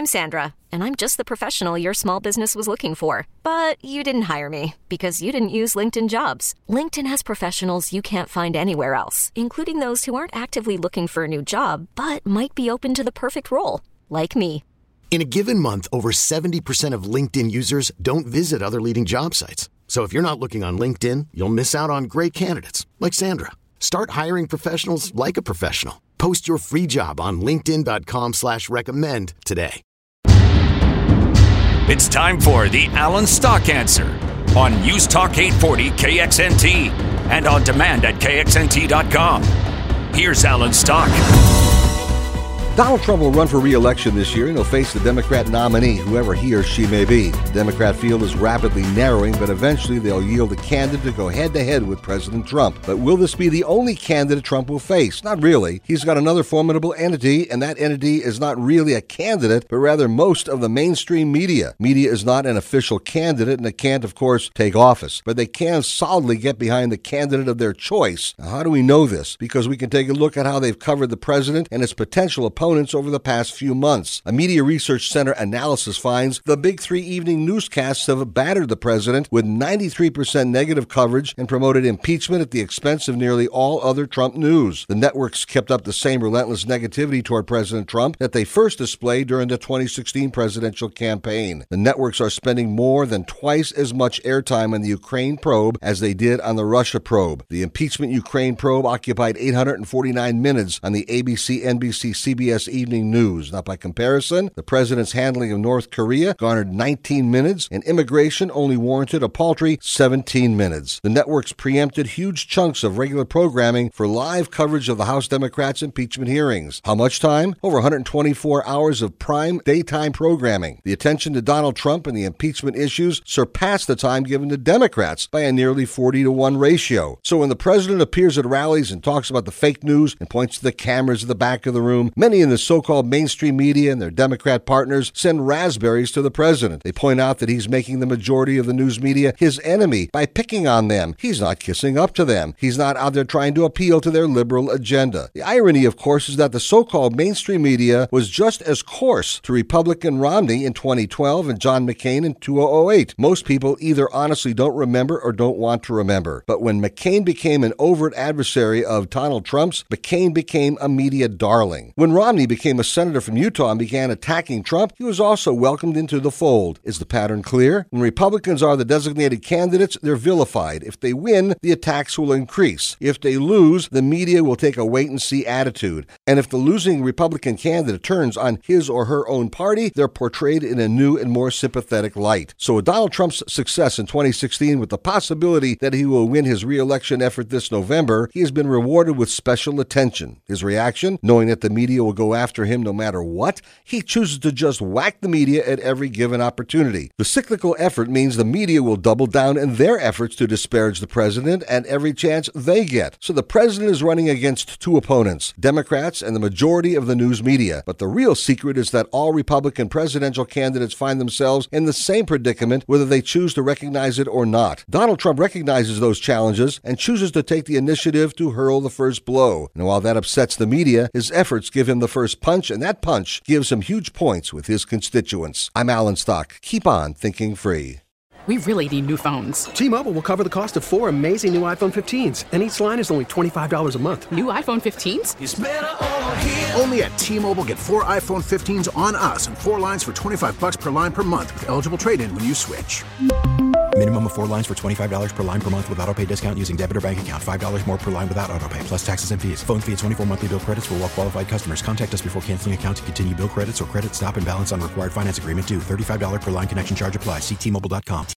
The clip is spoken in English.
I'm Sandra, and I'm just the professional your small business was looking for. But you didn't hire me because you didn't use LinkedIn Jobs. LinkedIn has professionals you can't find anywhere else, including those who aren't actively looking for a new job, but might be open to the perfect role, like me. In a given month, over 70% of LinkedIn users don't visit other leading job sites. So if you're not looking on LinkedIn, you'll miss out on great candidates like Sandra. Start hiring professionals like a professional. Post your free job on linkedin.com/recommend today. It's time for the Alan Stock Answer on News Talk 840 KXNT and on demand at KXNT.com. Here's Alan Stock. Donald Trump will run for re-election this year, and he'll face the Democrat nominee, whoever he or she may be. The Democrat field is rapidly narrowing, but eventually they'll yield a candidate to go head-to-head with President Trump. But will this be the only candidate Trump will face? Not really. He's got another formidable entity, and that entity is not really a candidate, but rather most of the mainstream media. Media is not an official candidate, and it can't, of course, take office. But they can solidly get behind the candidate of their choice. Now, how do we know this? Because we can take a look at how they've covered the president and his potential opponents over the past few months. A Media Research Center analysis finds the big three evening newscasts have battered the president with 93% negative coverage and promoted impeachment at the expense of nearly all other Trump news. The networks kept up the same relentless negativity toward President Trump that they first displayed during the 2016 presidential campaign. The networks are spending more than twice as much airtime on the Ukraine probe as they did on the Russia probe. The impeachment Ukraine probe occupied 849 minutes on the ABC, NBC, CBS Evening News. Not by comparison, the president's handling of North Korea garnered 19 minutes, and immigration only warranted a paltry 17 minutes. The networks preempted huge chunks of regular programming for live coverage of the House Democrats' impeachment hearings. How much time? Over 124 hours of prime daytime programming. The attention to Donald Trump and the impeachment issues surpassed the time given to Democrats by a nearly 40-to-1 ratio. So when the president appears at rallies and talks about the fake news and points to the cameras at the back of the room, many in the so-called mainstream media and their Democrat partners send raspberries to the president. They point out that he's making the majority of the news media his enemy by picking on them. He's not kissing up to them. He's not out there trying to appeal to their liberal agenda. The irony, of course, is that the so-called mainstream media was just as coarse to Republican Romney in 2012 and John McCain in 2008. Most people either honestly don't remember or don't want to remember. But when McCain became an overt adversary of Donald Trump's, McCain became a media darling. When Romney became a senator from Utah and began attacking Trump, he was also welcomed into the fold. Is the pattern clear? When Republicans are the designated candidates, they're vilified. If they win, the attacks will increase. If they lose, the media will take a wait-and-see attitude. And if the losing Republican candidate turns on his or her own party, they're portrayed in a new and more sympathetic light. So with Donald Trump's success in 2016, with the possibility that he will win his re-election effort this November, he has been rewarded with special attention. His reaction, knowing that the media will go after him no matter what, he chooses to just whack the media at every given opportunity. The cyclical effort means the media will double down in their efforts to disparage the president at every chance they get. So the president is running against two opponents, Democrats and the majority of the news media. But the real secret is that all Republican presidential candidates find themselves in the same predicament whether they choose to recognize it or not. Donald Trump recognizes those challenges and chooses to take the initiative to hurl the first blow. And while that upsets the media, his efforts give him the first punch, and that punch gives him huge points with his constituents. I'm Alan Stock. Keep on thinking free. We really need new phones. T-Mobile will cover the cost of 4 amazing new iPhone 15s, and each line is only $25 a month. New iPhone 15s? It's better over here. Only at T-Mobile, get 4 iPhone 15s on us and 4 lines for $25 per line per month with eligible trade-in when you switch. Minimum of 4 lines for $25 per line per month with autopay discount using debit or bank account. $5 more per line without autopay, plus taxes and fees. Phone fee at 24 monthly bill credits for well-qualified customers. Contact us before canceling account to continue bill credits or credit stop and balance on required finance agreement due. $35 per line connection charge applies. See T-Mobile.com.